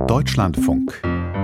Deutschlandfunk.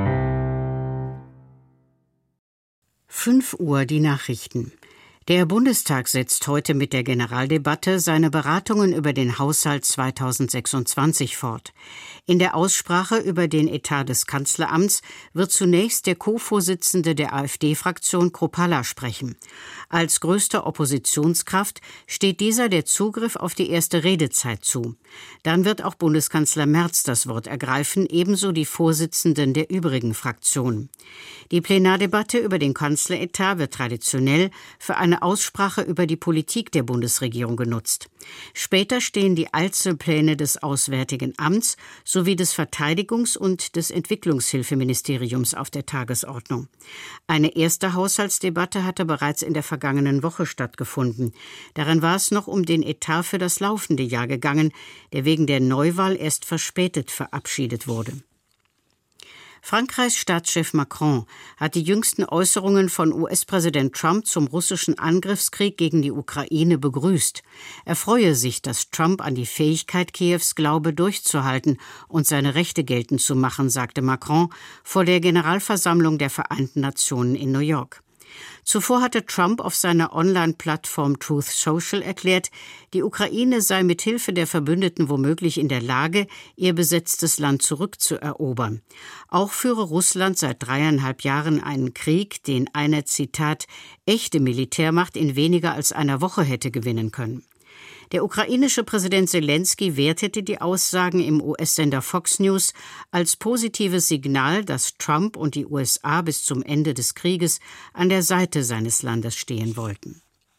5 Uhr die Nachrichten. Der Bundestag setzt heute mit der Generaldebatte seine Beratungen über den Haushalt 2026 fort. In der Aussprache über den Etat des Kanzleramts wird zunächst der Co-Vorsitzende der AfD-Fraktion Kropalla sprechen. Als größter Oppositionskraft steht dieser der Zugriff auf die erste Redezeit zu. Dann wird auch Bundeskanzler Merz das Wort ergreifen, ebenso die Vorsitzenden der übrigen Fraktionen. Die Plenardebatte über den Kanzleretat wird traditionell für eine Aussprache über die Politik der Bundesregierung genutzt. Später stehen die Einzelpläne des Auswärtigen Amts sowie des Verteidigungs- und des Entwicklungshilfeministeriums auf der Tagesordnung. Eine erste Haushaltsdebatte hatte bereits in der vergangenen Woche stattgefunden. Darin war es noch um den Etat für das laufende Jahr gegangen, der wegen der Neuwahl erst verspätet verabschiedet wurde. Frankreichs Staatschef Macron hat die jüngsten Äußerungen von US-Präsident Trump zum russischen Angriffskrieg gegen die Ukraine begrüßt. Er freue sich, dass Trump an die Fähigkeit Kiews glaube, durchzuhalten und seine Rechte geltend zu machen, sagte Macron vor der Generalversammlung der Vereinten Nationen in New York. Zuvor hatte Trump auf seiner Online-Plattform Truth Social erklärt, die Ukraine sei mit Hilfe der Verbündeten womöglich in der Lage, ihr besetztes Land zurückzuerobern. Auch führe Russland seit 3,5 Jahren einen Krieg, den eine, Zitat, echte Militärmacht in weniger als einer Woche hätte gewinnen können. Der ukrainische Präsident Selenskyj wertete die Aussagen im US-Sender Fox News als positives Signal, dass Trump und die USA bis zum Ende des Krieges an der Seite seines Landes stehen wollten.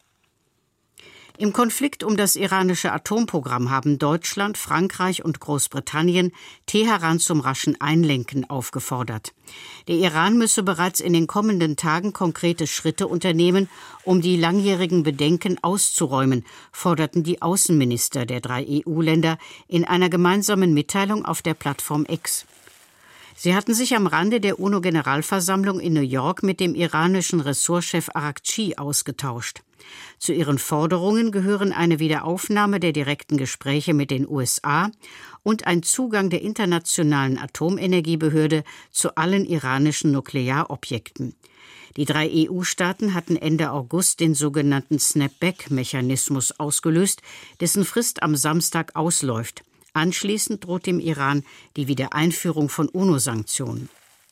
Im Konflikt um das iranische Atomprogramm haben Deutschland, Frankreich und Großbritannien Teheran zum raschen Einlenken aufgefordert. Der Iran müsse bereits in den kommenden Tagen konkrete Schritte unternehmen, um die langjährigen Bedenken auszuräumen, forderten die Außenminister der 3 EU-Länder in einer gemeinsamen Mitteilung auf der Plattform X. Sie hatten sich am Rande der UNO-Generalversammlung in New York mit dem iranischen Ressortchef Araghchi ausgetauscht. Zu ihren Forderungen gehören eine Wiederaufnahme der direkten Gespräche mit den USA und ein Zugang der Internationalen Atomenergiebehörde zu allen iranischen Nuklearobjekten. Die 3 EU-Staaten hatten Ende August den sogenannten Snapback-Mechanismus ausgelöst, dessen Frist am Samstag ausläuft. Anschließend droht dem Iran die Wiedereinführung von UNO-Sanktionen.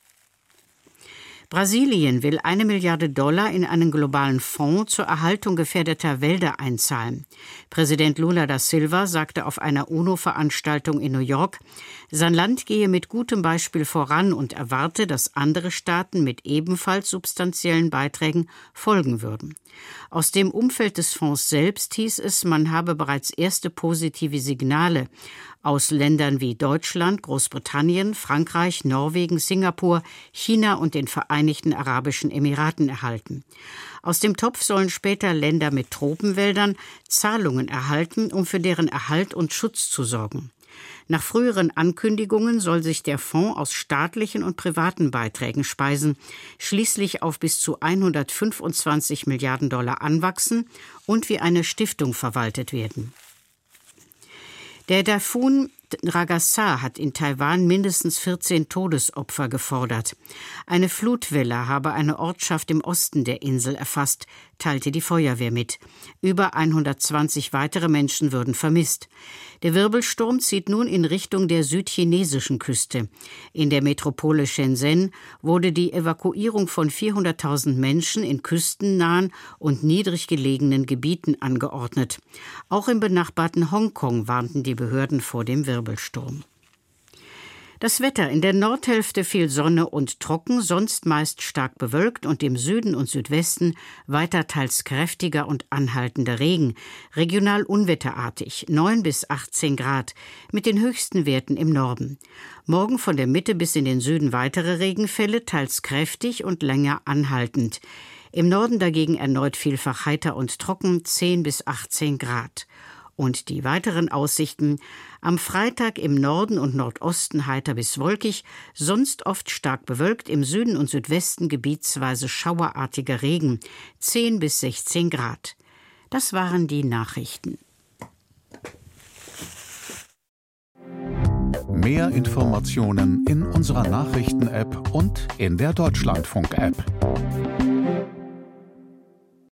Brasilien will $1 Milliarde in einen globalen Fonds zur Erhaltung gefährdeter Wälder einzahlen. Präsident Lula da Silva sagte auf einer UNO-Veranstaltung in New York, sein Land gehe mit gutem Beispiel voran und erwarte, dass andere Staaten mit ebenfalls substanziellen Beiträgen folgen würden. Aus dem Umfeld des Fonds selbst hieß es, man habe bereits erste positive Signale aus Ländern wie Deutschland, Großbritannien, Frankreich, Norwegen, Singapur, China und den Vereinigten Arabischen Emiraten erhalten. Aus dem Topf sollen später Länder mit Tropenwäldern Zahlungen erhalten, um für deren Erhalt und Schutz zu sorgen. Nach früheren Ankündigungen soll sich der Fonds aus staatlichen und privaten Beiträgen speisen, schließlich auf bis zu $125 Milliarden anwachsen und wie eine Stiftung verwaltet werden. Der Taifun Ragasa hat in Taiwan mindestens 14 Todesopfer gefordert. Eine Flutwelle habe eine Ortschaft im Osten der Insel erfasst, teilte die Feuerwehr mit. Über 120 weitere Menschen würden vermisst. Der Wirbelsturm zieht nun in Richtung der südchinesischen Küste. In der Metropole Shenzhen wurde die Evakuierung von 400.000 Menschen in küstennahen und niedrig gelegenen Gebieten angeordnet. Auch im benachbarten Hongkong warnten die Behörden vor dem Wirbelsturm. Das Wetter: In der Nordhälfte viel Sonne und trocken, sonst meist stark bewölkt und im Süden und Südwesten weiter teils kräftiger und anhaltender Regen, regional unwetterartig, 9 bis 18 Grad, mit den höchsten Werten im Norden. Morgen von der Mitte bis in den Süden weitere Regenfälle, teils kräftig und länger anhaltend. Im Norden dagegen erneut vielfach heiter und trocken, 10 bis 18 Grad. Und die weiteren Aussichten: am Freitag im Norden und Nordosten heiter bis wolkig, sonst oft stark bewölkt, im Süden und Südwesten gebietsweise schauerartiger Regen, 10 bis 16 Grad. Das waren die Nachrichten. Mehr Informationen in unserer Nachrichten-App und in der Deutschlandfunk-App.